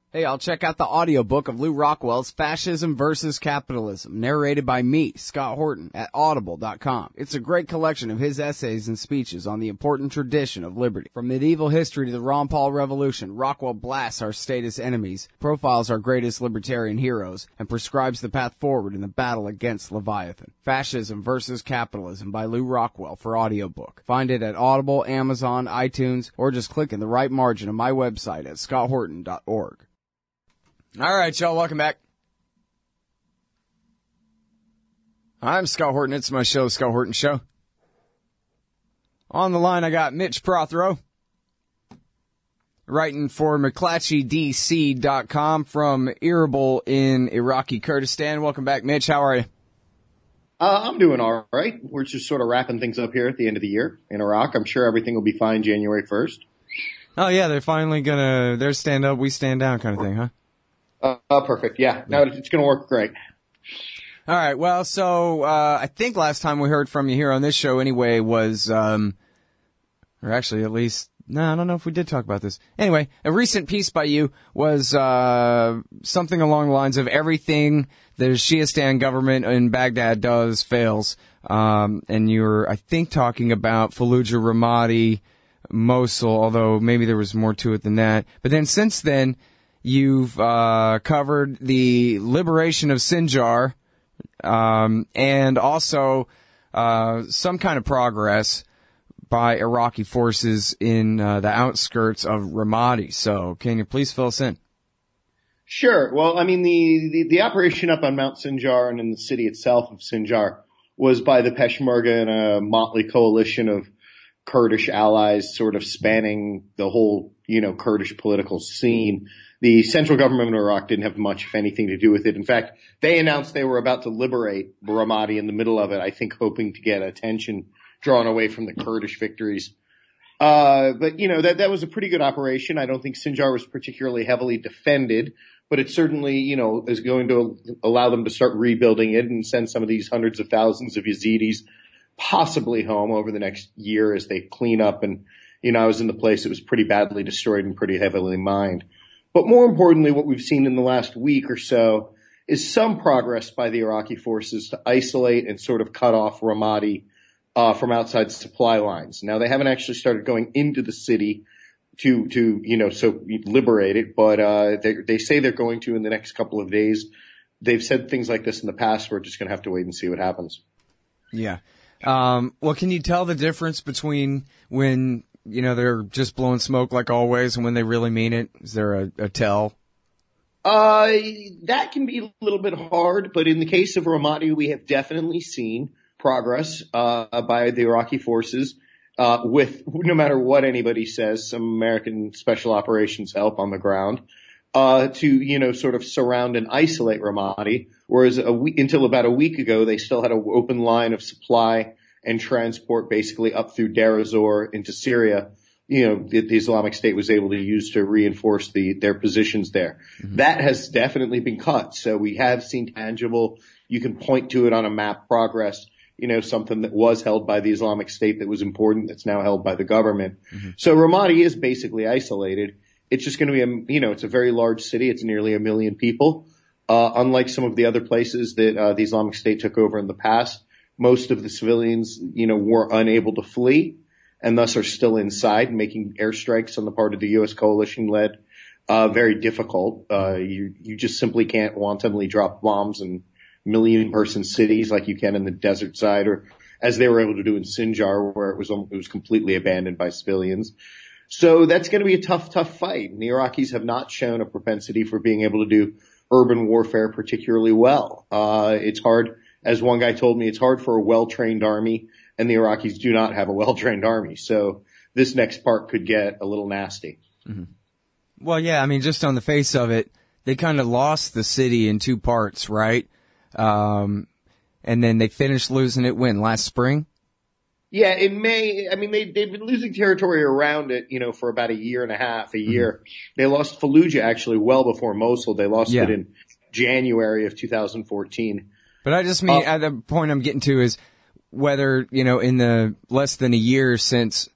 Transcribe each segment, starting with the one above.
Hey, I'll check out the audiobook of Lou Rockwell's Fascism versus Capitalism, narrated by me, Scott Horton, at audible.com. It's a great collection of his essays and speeches on the important tradition of liberty. From medieval history to the Ron Paul Revolution, Rockwell blasts our statist enemies, profiles our greatest libertarian heroes, and prescribes the path forward in the battle against Leviathan. Fascism versus Capitalism by Lou Rockwell for audiobook. Find it at Audible, Amazon, iTunes, or just click in the right margin of my website at scotthorton.org. All right, y'all, welcome back. I'm Scott Horton. It's my show, Scott Horton Show. On the line, I got Mitch Prothero, writing for McClatchydC.com from Erbil in Iraqi Kurdistan. Welcome back, Mitch. How are you? I'm doing all right. We're just sort of wrapping things up here at the end of the year in Iraq. I'm sure everything will be fine January 1st. Oh, yeah, they're finally they're stand up, we stand down kind of thing, huh? Perfect. Yeah. No, it's going to work great. All right. Well, so, I think last time we heard from you here on this show anyway was, or actually at least, no, I don't know if we did talk about this. Anyway, a recent piece by you was, something along the lines of everything the Shiistan government in Baghdad does fails. And you were, I think, talking about Fallujah, Ramadi, Mosul, although maybe there was more to it than that. But then since then, you've covered the liberation of Sinjar, and also some kind of progress by Iraqi forces in the outskirts of Ramadi. So can you please fill us in? Sure. Well, I mean, the operation up on Mount Sinjar and in the city itself of Sinjar was by the Peshmerga and a motley coalition of Kurdish allies sort of spanning the whole, Kurdish political scene. The central government of Iraq didn't have much, if anything, to do with it. In fact, they announced they were about to liberate Ramadi in the middle of it, I think hoping to get attention drawn away from the Kurdish victories. But, that was a pretty good operation. I don't think Sinjar was particularly heavily defended, but it certainly, is going to allow them to start rebuilding it and send some of these hundreds of thousands of Yazidis possibly home over the next year as they clean up. And, I was in the place that was pretty badly destroyed and pretty heavily mined. But more importantly, what we've seen in the last week or so is some progress by the Iraqi forces to isolate and sort of cut off Ramadi from outside supply lines. Now, they haven't actually started going into the city to liberate it, but they say they're going to in the next couple of days. They've said things like this in the past. We're just going to have to wait and see what happens. Yeah. Well, can you tell the difference between when they're just blowing smoke like always, and when they really mean it? Is there a tell? That can be a little bit hard, but in the case of Ramadi, we have definitely seen progress, by the Iraqi forces, with, no matter what anybody says, some American special operations help on the ground, to, sort of surround and isolate Ramadi. Whereas until about a week ago, they still had an open line of supply and transport basically up through Deir ez-Zor into Syria, the Islamic State was able to use to reinforce their positions there. Mm-hmm. That has definitely been cut. So we have seen tangible, you can point to it on a map progress, something that was held by the Islamic State that was important that's now held by the government. Mm-hmm. So Ramadi is basically isolated. It's just going to be it's a very large city. It's nearly 1 million people. Unlike some of the other places that the Islamic State took over in the past, most of the civilians, were unable to flee and thus are still inside, making airstrikes on the part of the U.S. coalition led very difficult. You just simply can't wantonly drop bombs in million-person cities like you can in the desert side, or as they were able to do in Sinjar, where it was completely abandoned by civilians. So that's going to be a tough fight. And the Iraqis have not shown a propensity for being able to do urban warfare particularly well. It's hard. As one guy told me, it's hard for a well-trained army, and the Iraqis do not have a well-trained army. So this next part could get a little nasty. Mm-hmm. Well, yeah, I mean, just on the face of it, they kind of lost the city in two parts, right? And then they finished losing it when? Last spring? Yeah, in May. I mean, they've been losing territory around it, for about a year and a half, a year. Mm-hmm. They lost Fallujah actually well before Mosul. They lost it in January of 2014. But I just mean, the point I'm getting to is whether, in the less than a year since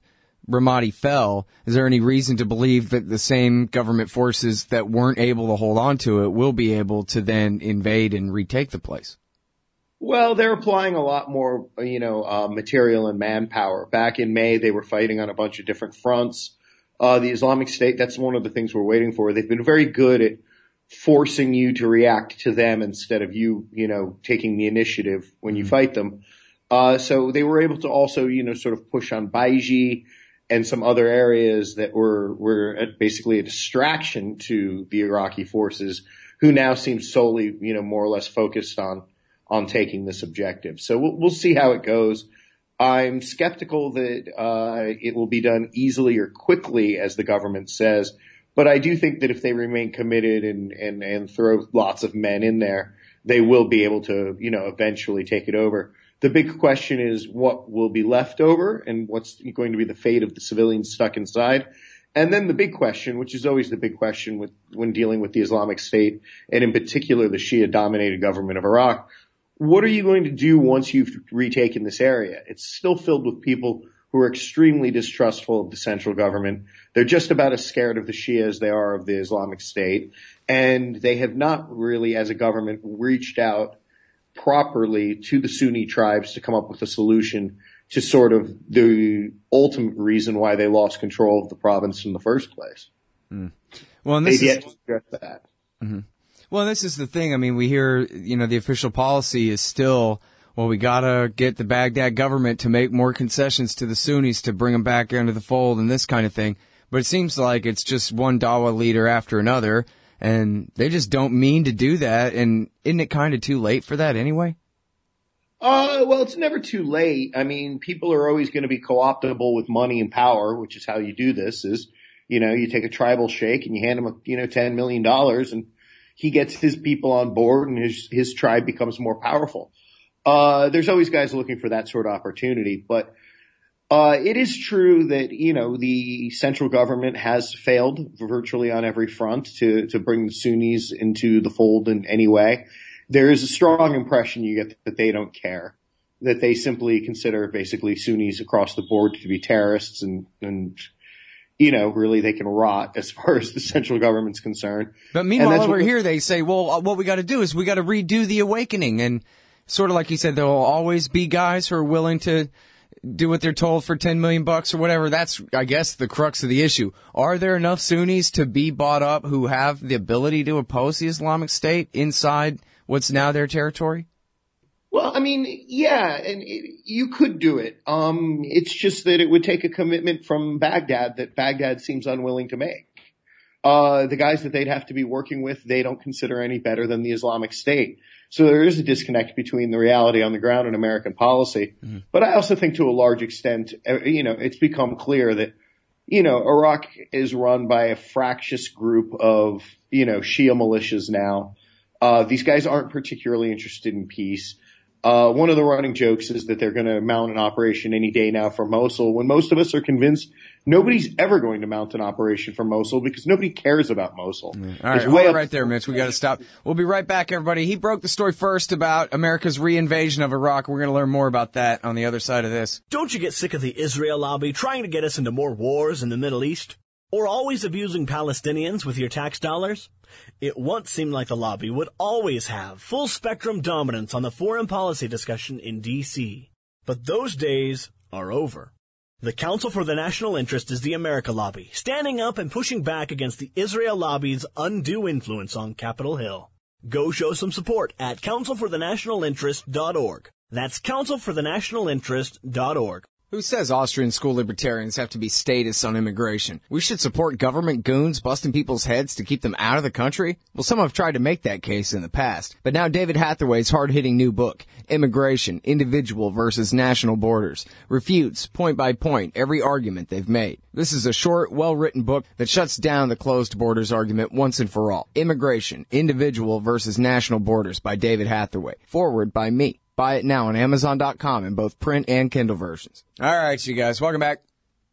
Ramadi fell, is there any reason to believe that the same government forces that weren't able to hold on to it will be able to then invade and retake the place? Well, they're applying a lot more, material and manpower. Back in May, they were fighting on a bunch of different fronts. The Islamic State, that's one of the things we're waiting for. They've been very good at forcing you to react to them instead of you, taking the initiative when you fight them. So they were able to also, sort of push on Baiji and some other areas that were basically a distraction to the Iraqi forces, who now seem solely, more or less focused on taking this objective. So we'll see how it goes. I'm skeptical that it will be done easily or quickly, as the government says, but I do think that if they remain committed and throw lots of men in there, they will be able to, eventually take it over. The big question is what will be left over and what's going to be the fate of the civilians stuck inside. And then the big question, which is always the big question when dealing with the Islamic State, and in particular the Shia-dominated government of Iraq, what are you going to do once you've retaken this area? It's still filled with people who are extremely distrustful of the central government. They're just about as scared of the Shia as they are of the Islamic State. And they have not really, as a government, reached out properly to the Sunni tribes to come up with a solution to sort of the ultimate reason why they lost control of the province in the first place. Well, and this They've yet to address that. Mm-hmm. Well, this is the thing. I mean, we hear, the official policy is still, well, we gotta get the Baghdad government to make more concessions to the Sunnis to bring them back into the fold and this kind of thing. But it seems like it's just one Dawa leader after another, and they just don't mean to do that. And isn't it kind of too late for that anyway? Well, it's never too late. I mean, people are always going to be co-optable with money and power, which is how you do this is, you take a tribal sheikh and you hand him, $10 million and he gets his people on board and his tribe becomes more powerful. There's always guys looking for that sort of opportunity, but it is true that, the central government has failed virtually on every front to bring the Sunnis into the fold in any way. There is a strong impression you get that they don't care, that they simply consider basically Sunnis across the board to be terrorists and really they can rot as far as the central government's concerned. But meanwhile, over here they say, well, what we got to do is we got to redo the awakening. And sort of like you said, there will always be guys who are willing to do what they're told for $10 million or whatever. That's, I guess, the crux of the issue. Are there enough Sunnis to be bought up who have the ability to oppose the Islamic State inside what's now their territory? Well, I mean, yeah, and you could do it. It's just that it would take a commitment from Baghdad that Baghdad seems unwilling to make. The guys that they'd have to be working with, they don't consider any better than the Islamic State. So there is a disconnect between the reality on the ground and American policy. Mm-hmm. But I also think to a large extent, it's become clear that, Iraq is run by a fractious group of, Shia militias now. These guys aren't particularly interested in peace. One of the running jokes is that they're going to mount an operation any day now for Mosul, when most of us are convinced nobody's ever going to mount an operation for Mosul because nobody cares about Mosul. All right, hold it right there, Mitch. We got to stop. We'll be right back, everybody. He broke the story first about America's reinvasion of Iraq. We're going to learn more about that on the other side of this. Don't you get sick of the Israel lobby trying to get us into more wars in the Middle East? Or always abusing Palestinians with your tax dollars? It once seemed like the lobby would always have full-spectrum dominance on the foreign policy discussion in D.C. But those days are over. The Council for the National Interest is the America Lobby, standing up and pushing back against the Israel lobby's undue influence on Capitol Hill. Go show some support at councilforthenationalinterest.org. That's councilforthenationalinterest.org. Who says Austrian school libertarians have to be statists on immigration? We should support government goons busting people's heads to keep them out of the country? Well, some have tried to make that case in the past. But now David Hathaway's hard-hitting new book, Immigration, Individual versus National Borders, refutes, point by point, every argument they've made. This is a short, well-written book that shuts down the closed borders argument once and for all. Immigration, Individual versus National Borders by David Hathaway. Forward by me. Buy it now on Amazon.com in both print and Kindle versions. All right, you guys, welcome back.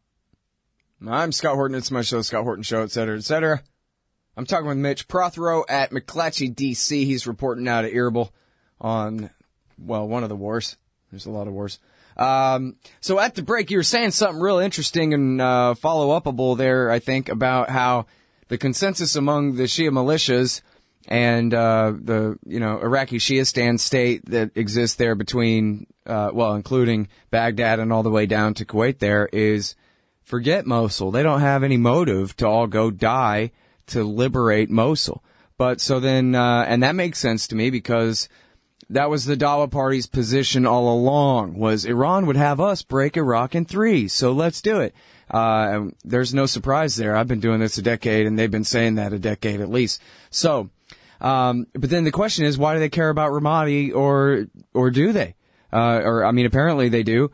I'm Scott Horton. It's my show, Scott Horton Show, etc., etc. I'm talking with Mitch Prothero at McClatchy, D.C. He's reporting out of Erbil on, well, one of the wars. There's a lot of wars. So at the break, you were saying something real interesting and follow-upable there, I think, about how the consensus among the Shia militias and the Iraqi Shiistan state that exists there between, including Baghdad and all the way down to Kuwait there, is forget Mosul. They don't have any motive to all go die to liberate Mosul. But so then, and that makes sense to me because that was the Dawa Party's position all along, was Iran would have us break Iraq in 3, so let's do it. There's no surprise there. I've been doing this a decade, and they've been saying that a decade at least. So, but then the question is, why do they care about Ramadi, or do they? Apparently they do,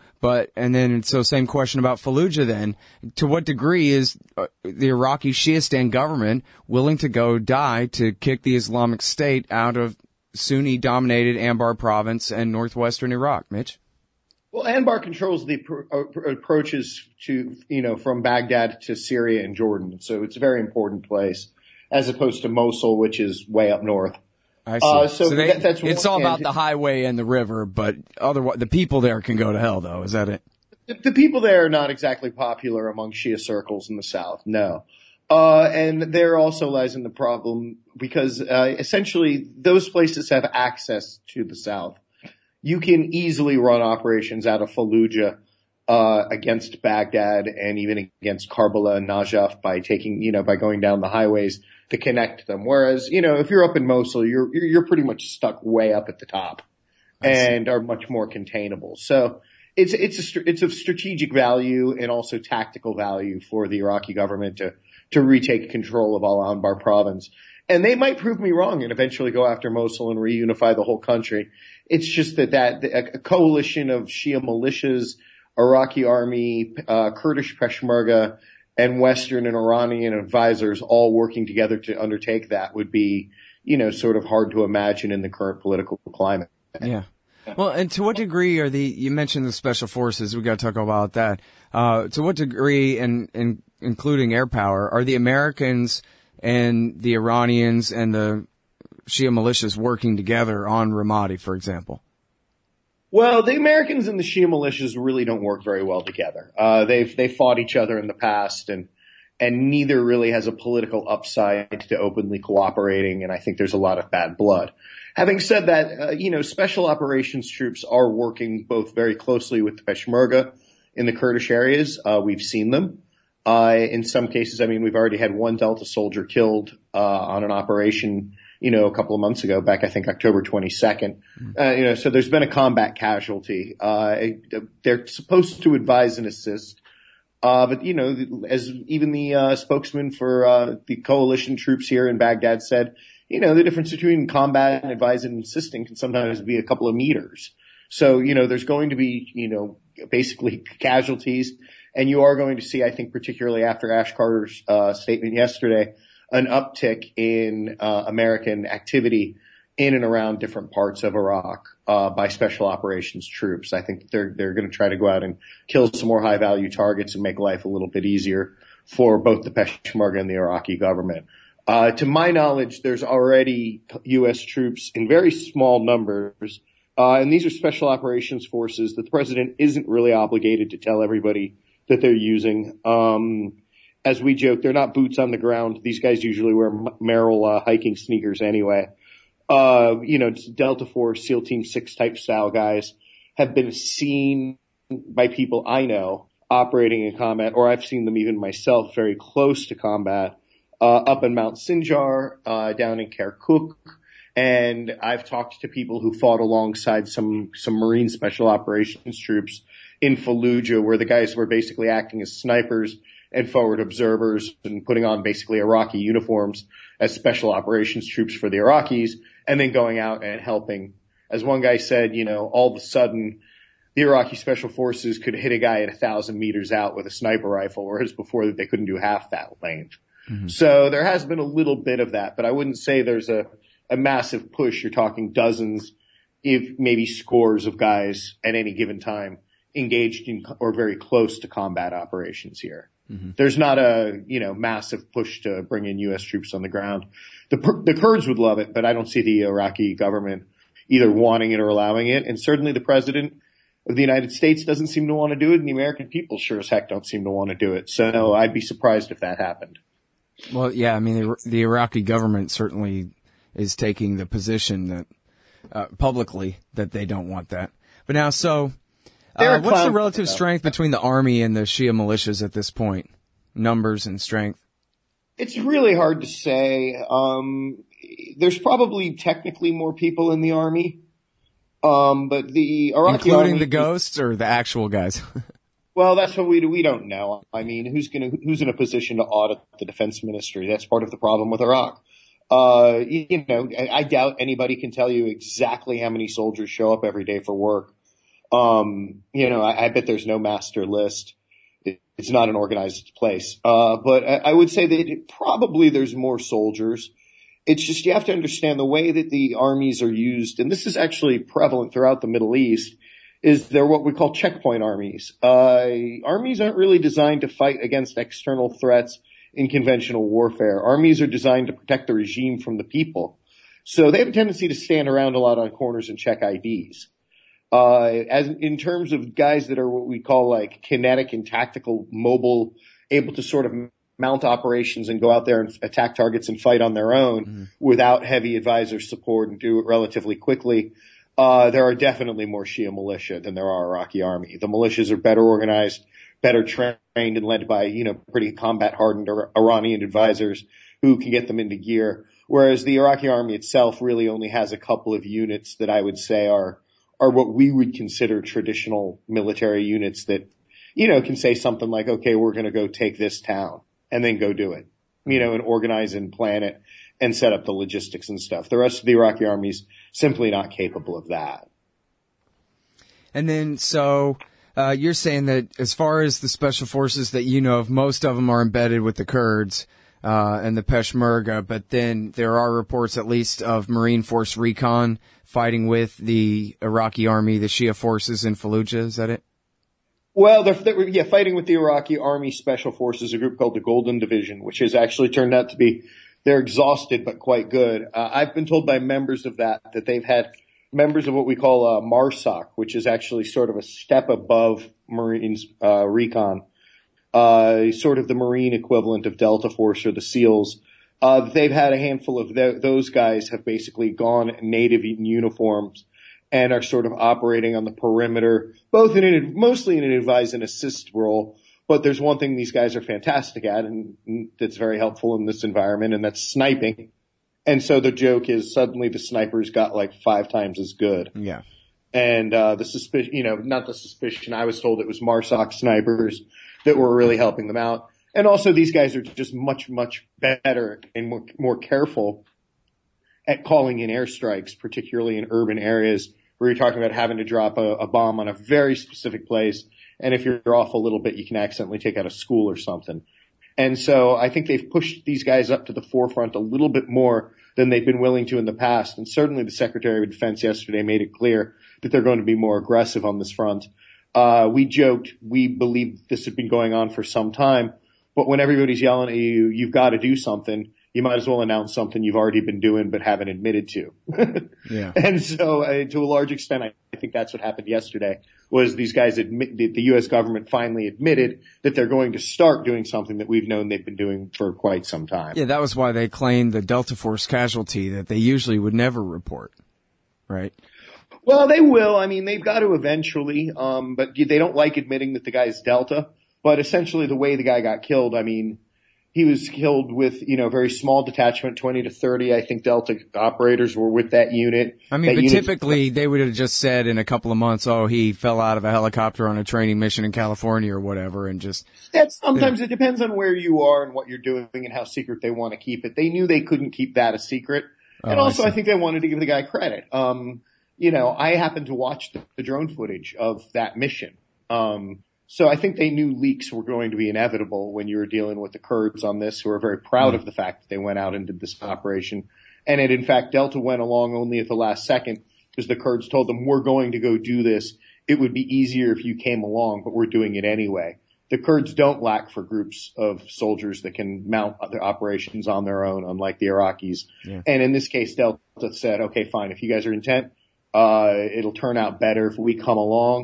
so same question about Fallujah then. To what degree is the Iraqi Shiistan government willing to go die to kick the Islamic State out of Sunni-dominated Anbar province and northwestern Iraq, Mitch? Well, Anbar controls the approaches to, from Baghdad to Syria and Jordan. So it's a very important place, as opposed to Mosul, which is way up north. I see. That's it's all about the highway and the river, but otherwise, the people there can go to hell, though. Is that it? The people there are not exactly popular among Shia circles in the south, no. And there also lies in the problem because essentially those places have access to the south. You can easily run operations out of Fallujah against Baghdad and even against Karbala and Najaf by by going down the highways to connect them. Whereas, if you're up in Mosul, you're pretty much stuck way up at the top and are much more containable. So it's of strategic value and also tactical value for the Iraqi government to retake control of Al-Anbar province. And they might prove me wrong and eventually go after Mosul and reunify the whole country. It's just that a coalition of Shia militias, Iraqi army, Kurdish Peshmerga, and Western and Iranian advisors all working together to undertake that would be, sort of hard to imagine in the current political climate. Yeah. Well, and to what degree are you mentioned the special forces, we got to talk about that. To what degree, and including air power, are the Americans and the Iranians and the Shia militias working together on Ramadi, for example? Well, the Americans and the Shia militias really don't work very well together. They've fought each other in the past, and neither really has a political upside to openly cooperating, and I think there's a lot of bad blood. Having said that, special operations troops are working both very closely with the Peshmerga in the Kurdish areas. We've seen them. In some cases, we've already had one Delta soldier killed on an operation, a couple of months ago, back I think October 22nd. So there's been a combat casualty. They're supposed to advise and assist. But as even the spokesman for the coalition troops here in Baghdad said, the difference between combat and advising and assisting can sometimes be a couple of meters. So, there's going to be, basically casualties. And you are going to see, I think, particularly after Ash Carter's statement yesterday, an uptick in American activity in and around different parts of Iraq by special operations troops. I think they're going to try to go out and kill some more high-value targets and make life a little bit easier for both the Peshmerga and the Iraqi government. To my knowledge, there's already U.S. troops in very small numbers, and these are special operations forces that the president isn't really obligated to tell everybody that they're using. As we joke, they're not boots on the ground. These guys usually wear Merrell hiking sneakers anyway. Delta Force, SEAL Team 6 type style guys have been seen by people I know operating in combat, or I've seen them even myself very close to combat, up in Mount Sinjar, down in Kirkuk. And I've talked to people who fought alongside some Marine special operations troops in Fallujah, where the guys were basically acting as snipers and forward observers and putting on basically Iraqi uniforms as special operations troops for the Iraqis, and then going out and helping. As one guy said, all of a sudden the Iraqi special forces could hit a guy at 1,000 meters out with a sniper rifle, whereas before they couldn't do half that length. Mm-hmm. So there has been a little bit of that, but I wouldn't say there's a massive push. You're talking dozens, if maybe scores of guys at any given time engaged in or very close to combat operations here. Mm-hmm. There's not a, massive push to bring in U.S. troops on the ground. The Kurds would love it, but I don't see the Iraqi government either wanting it or allowing it. And certainly the president, of the United States doesn't seem to want to do it, and the American people sure as heck don't seem to want to do it. So I'd be surprised if that happened. Well, yeah, I mean, the Iraqi government certainly is taking the position that publicly that they don't want that. But now, so what's the relative strength between the army and the Shia militias at this point? Numbers and strength? It's really hard to say. There's probably technically more people in the army, but the Iraqi including army, the ghosts or the actual guys? Well, that's what we don't know. I mean, who's in a position to audit the defense ministry? That's part of the problem with Iraq. I doubt anybody can tell you exactly how many soldiers show up every day for work. I bet there's no master list. It's not an organized place. But I would say that probably there's more soldiers. It's just you have to understand the way that the armies are used, and this is actually prevalent throughout the Middle East, is they're what we call checkpoint armies. Armies aren't really designed to fight against external threats in conventional warfare. Armies are designed to protect the regime from the people. So they have a tendency to stand around a lot on corners and check IDs. As in terms of guys that are what we call like kinetic and tactical mobile, able to sort of mount operations and go out there and attack targets and fight on their own without heavy advisor support and do it relatively quickly. There are definitely more Shia militia than there are Iraqi army. The militias are better organized, better trained, and led by, pretty combat hardened Iranian advisors who can get them into gear. Whereas the Iraqi army itself really only has a couple of units that I would say are what we would consider traditional military units that, can say something like, okay, we're going to go take this town and then go do it, and organize and plan it and set up the logistics and stuff. The rest of the Iraqi army's simply not capable of that. And then, so, you're saying that as far as the special forces that you know of, most of them are embedded with the Kurds, and the Peshmerga, but then there are reports at least of Marine Force Recon fighting with the Iraqi army, the Shia forces in Fallujah. Is that it? Well, they're fighting with the Iraqi Army Special Forces, a group called the Golden Division, which has actually turned out to be, they're exhausted but quite good. I've been told by members of that they've had members of what we call MARSOC, which is actually sort of a step above Marines Recon, sort of the Marine equivalent of Delta Force or the SEALs. They've had a handful of those guys have basically gone native in uniforms and are sort of operating on the perimeter, mostly in an advise and assist role. But there's one thing these guys are fantastic at, and that's very helpful in this environment, and that's sniping. And so the joke is suddenly the snipers got like 5 times as good. Yeah. And the suspicion, not the suspicion, I was told it was MARSOC snipers that were really helping them out. And also these guys are just much, much better and more careful at calling in airstrikes, particularly in urban areas where you're talking about having to drop a bomb on a very specific place. And if you're off a little bit, you can accidentally take out a school or something. And so I think they've pushed these guys up to the forefront a little bit more than they've been willing to in the past. And certainly the Secretary of Defense yesterday made it clear that they're going to be more aggressive on this front. We joked, we believed this had been going on for some time, but when everybody's yelling at you, you've got to do something, you might as well announce something you've already been doing but haven't admitted to. Yeah. And so to a large extent, I think that's what happened yesterday, was these guys the U.S. government finally admitted that they're going to start doing something that we've known they've been doing for quite some time. Yeah, that was why they claimed the Delta Force casualty that they usually would never report, right? Well, they will. I mean, they've got to eventually, but they don't like admitting that the guy's Delta. But essentially the way the guy got killed, I mean, he was killed with, a very small detachment, 20 to 30. I think Delta operators were with that unit. I mean, but typically they would have just said in a couple of months, oh, he fell out of a helicopter on a training mission in California or whatever, and just. Sometimes it depends on where you are and what you're doing and how secret they want to keep it. They knew they couldn't keep that a secret. And also I think they wanted to give the guy credit. I happened to watch the drone footage of that mission. So I think they knew leaks were going to be inevitable when you were dealing with the Kurds on this, who are very proud of the fact that they went out and did this operation. And in fact, Delta went along only at the last second because the Kurds told them, we're going to go do this. It would be easier if you came along, but we're doing it anyway. The Kurds don't lack for groups of soldiers that can mount other operations on their own, unlike the Iraqis. Yeah. And in this case, Delta said, okay, fine. If you guys are intent, it'll turn out better if we come along.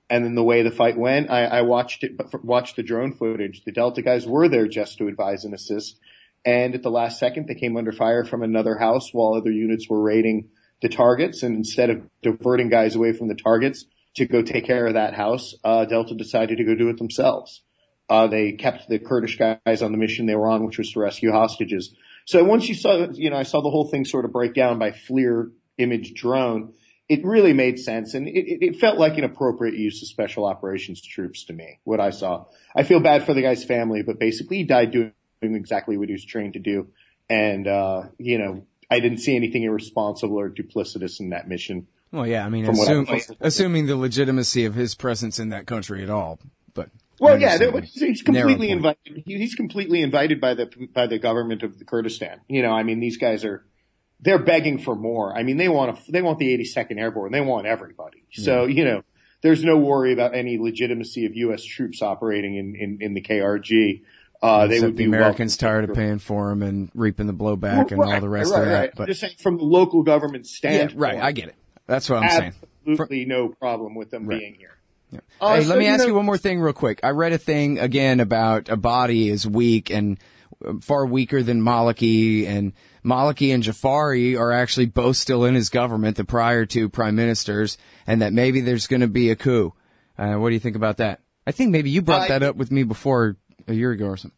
And then the way the fight went, I watched the drone footage. The Delta guys were there just to advise and assist. And at the last second, they came under fire from another house while other units were raiding the targets. And instead of diverting guys away from the targets to go take care of that house, Delta decided to go do it themselves. They kept the Kurdish guys on the mission they were on, which was to rescue hostages. So once I saw the whole thing sort of break down by FLIR image drone, it really made sense, and it felt like an appropriate use of special operations troops to me, what I saw. I feel bad for the guy's family, but basically he died doing exactly what he was trained to do. And, I didn't see anything irresponsible or duplicitous in that mission. Well, yeah, I mean, assuming the legitimacy of his presence in that country at all, but. Well, yeah, he's completely invited. He's completely invited by the government of the Kurdistan. These guys they're begging for more. I mean, they want the 82nd Airborne. They want everybody. So, there's no worry about any legitimacy of U.S. troops operating in the KRG. They would be the Americans tired of paying for them and reaping the blowback and all the rest of that. Right. But I'm just saying from the local government standpoint. Yeah, right. I get it. That's what I'm saying. Absolutely no problem with them being here. Yeah. Hey, let me ask you one more thing real quick. I read a thing again about a body is weak and far weaker than Maliki, and Maliki and Jafari are actually both still in his government, the prior two prime ministers, and that maybe there's going to be a coup. What do you think about that? I think maybe you brought that up with me before a year ago or something.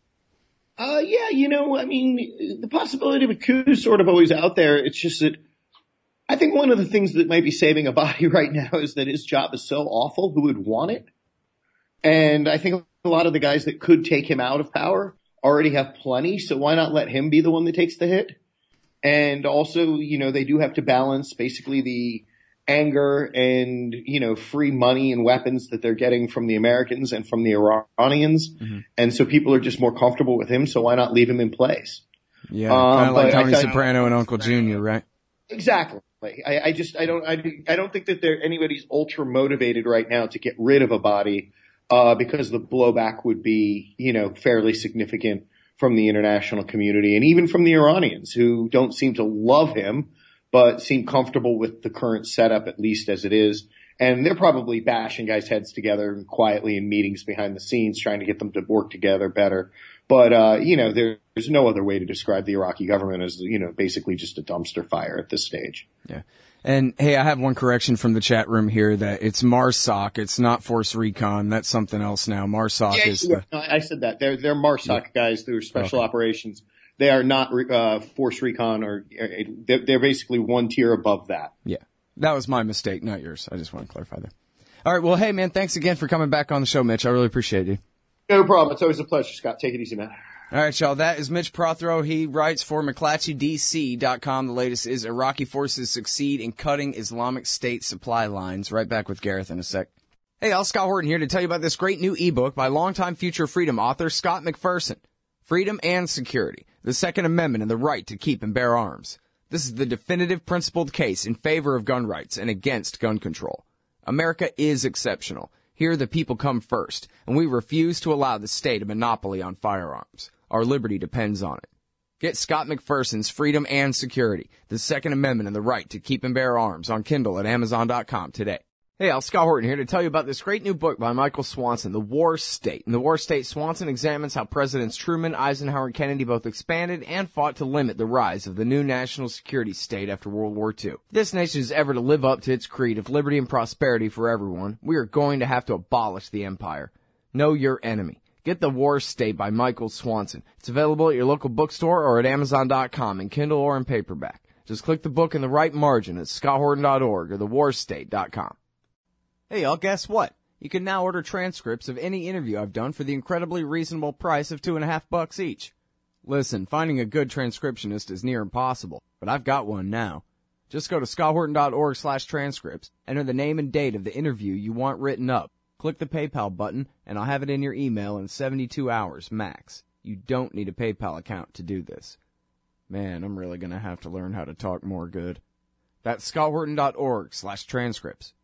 The possibility of a coup is sort of always out there. It's just that I think one of the things that might be saving a body right now is that his job is so awful, who would want it? And I think a lot of the guys that could take him out of power already have plenty, so why not let him be the one that takes the hit? And also, they do have to balance basically the anger and, free money and weapons that they're getting from the Americans and from the Iranians. Mm-hmm. And so people are just more comfortable with him, so why not leave him in place? Yeah, kind of like Tony Soprano and Uncle Junior, right? Exactly. I don't think that anybody's ultra motivated right now to get rid of a body, because the blowback would be, fairly significant from the international community and even from the Iranians, who don't seem to love him, but seem comfortable with the current setup, at least as it is. And they're probably bashing guys' heads together quietly in meetings behind the scenes, trying to get them to work together better. But, there's no other way to describe the Iraqi government as, basically just a dumpster fire at this stage. Yeah. And hey, I have one correction from the chat room here that it's MARSOC. It's not Force Recon. That's something else now. MARSOC is I said that. They're MARSOC guys. They're special operations. They are not, Force Recon, or they're basically one tier above that. Yeah. That was my mistake, not yours. I just want to clarify that. All right. Well, hey man, thanks again for coming back on the show, Mitch. I really appreciate you. No problem. It's always a pleasure, Scott. Take it easy, man. All right, y'all. That is Mitch Prothero. He writes for McClatchydC.com. The latest is Iraqi forces succeed in cutting Islamic State supply lines. Right back with Gareth in a sec. Hey, y'all. Scott Horton here to tell you about this great new ebook by longtime Future Freedom author Scott McPherson. Freedom and Security, the Second Amendment and the Right to Keep and Bear Arms. This is the definitive principled case in favor of gun rights and against gun control. America is exceptional. Here the people come first, and we refuse to allow the state a monopoly on firearms. Our liberty depends on it. Get Scott McPherson's Freedom and Security, the Second Amendment and the Right to Keep and Bear Arms on Kindle at Amazon.com today. Hey, Scott Horton here to tell you about this great new book by Michael Swanson, The War State. In The War State, Swanson examines how Presidents Truman, Eisenhower, and Kennedy both expanded and fought to limit the rise of the new national security state after World War II. If this nation is ever to live up to its creed of liberty and prosperity for everyone, we are going to have to abolish the empire. Know your enemy. Get The War State by Michael Swanson. It's available at your local bookstore or at Amazon.com in Kindle or in paperback. Just click the book in the right margin at scotthorton.org or thewarstate.com. Hey, y'all, guess what? You can now order transcripts of any interview I've done for the incredibly reasonable price of $2.50 each. Listen, finding a good transcriptionist is near impossible, but I've got one now. Just go to scotthorton.org/transcripts, enter the name and date of the interview you want written up, click the PayPal button, and I'll have it in your email in 72 hours max. You don't need a PayPal account to do this. Man, I'm really going to have to learn how to talk more good. That's scotthorton.org/transcripts.